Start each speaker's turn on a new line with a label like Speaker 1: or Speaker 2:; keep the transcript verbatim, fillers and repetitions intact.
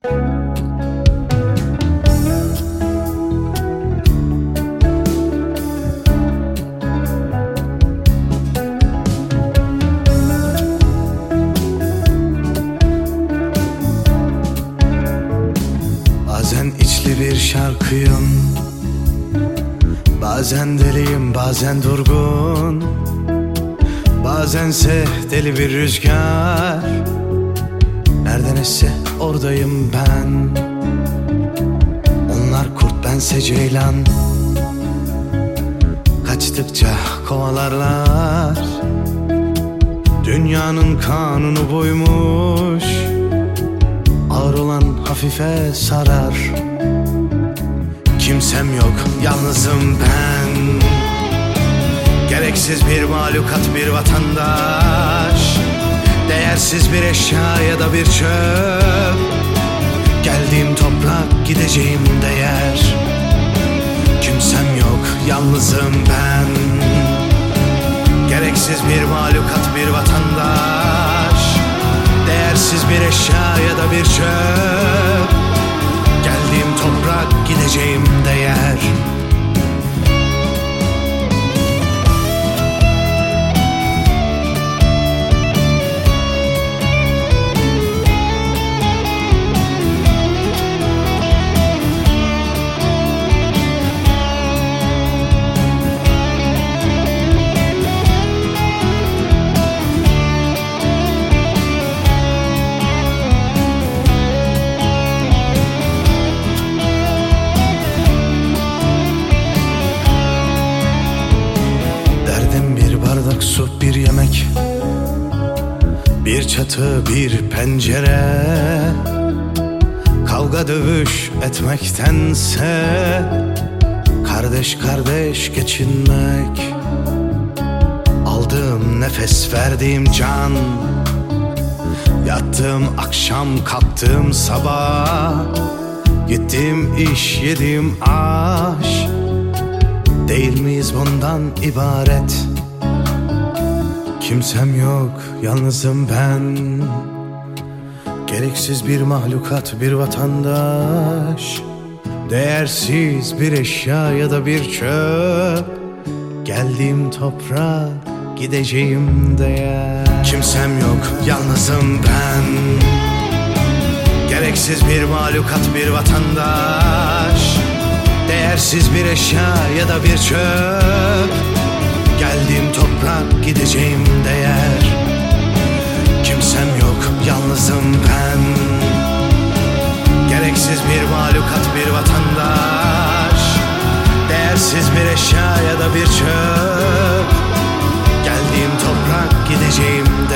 Speaker 1: Bazen içli bir şarkıyım, bazen deliyim, bazen durgun, bazense deli bir rüzgar. Nereden esse oradayım ben. Onlar kurt, bense ceylan. Kaçtıkça kovalarlar. Dünyanın kanunu buymuş. Ağır olan hafife sarar. Kimsem yok, yalnızım ben. Gereksiz bir mahlukat, bir vatandaş. Değersiz bir eşya ya da bir çöp. Geldiğim toprak, gideceğim değer. Kimsem yok, yalnızım ben. Gereksiz bir mahlukat, bir vatandaş. Değersiz bir eşya ya da bir çöp. Geldiğim toprak, gideceğim değer. Su, bir yemek, bir çatı, bir pencere. Kavga dövüş etmektense kardeş kardeş geçinmek. Aldığım nefes, verdiğim can. Yattığım akşam, kalktığım sabah. Gittiğim iş, yediğim aş. Değil miyiz bundan ibaret? Kimsem yok, yalnızım ben. Gereksiz bir mahlukat, bir vatandaş. Değersiz bir eşya ya da bir çöp. Geldiğim toprak, gideceğim değer. Kimsem yok, yalnızım ben. Gereksiz bir mahlukat, bir vatandaş. Değersiz bir eşya ya da bir çöp. Geldiğim toprak, gideceğim değer. Kimsem yok, yalnızım ben. Gereksiz bir mahlukat, bir vatandaş. Değersiz bir eşya ya da bir çöp. Geldiğim toprak, gideceğim değer.